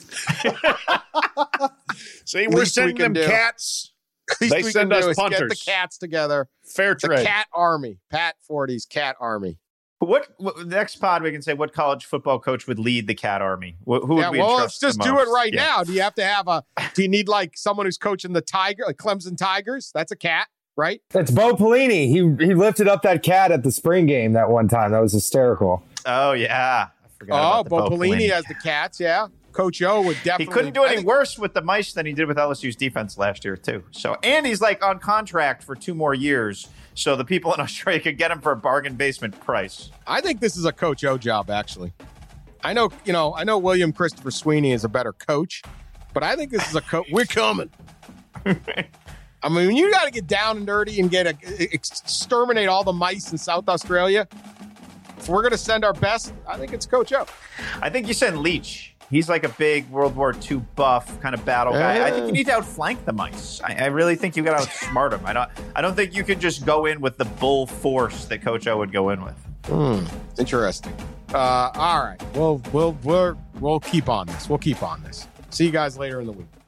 See, we're sending them cats. They send us punters. Get the cats together. Fair trade. The cat army. Pat Forty's cat army. What next pod we can say what college football coach would lead the cat army? Who would we entrust let's just do it right now. Do you have to have do you need like someone who's coaching the Clemson Tigers? That's a cat, right? That's Bo Pelini. He lifted up that cat at the spring game that one time. That was hysterical. Oh yeah. I forgot about Bo Pelini has the cats, yeah. Coach O would definitely. He couldn't do any worse with the mice than he did with LSU's defense last year, too. So, and he's like on contract for 2 more years, so the people in Australia could get him for a bargain basement price. I think this is a Coach O job, actually. I know William Christopher Sweeney is a better coach, but I think this is a coach. We're coming. I mean, you got to get down and dirty and exterminate all the mice in South Australia. If we're going to send our best, I think it's Coach O. I think you send Leach. He's like a big World War II buff kind of battle guy. I think you need to outflank the mice. I really think you got to outsmart them. I don't think you can just go in with the bull force that Coach O would go in with. Interesting. All right. We'll keep on this. We'll keep on this. See you guys later in the week.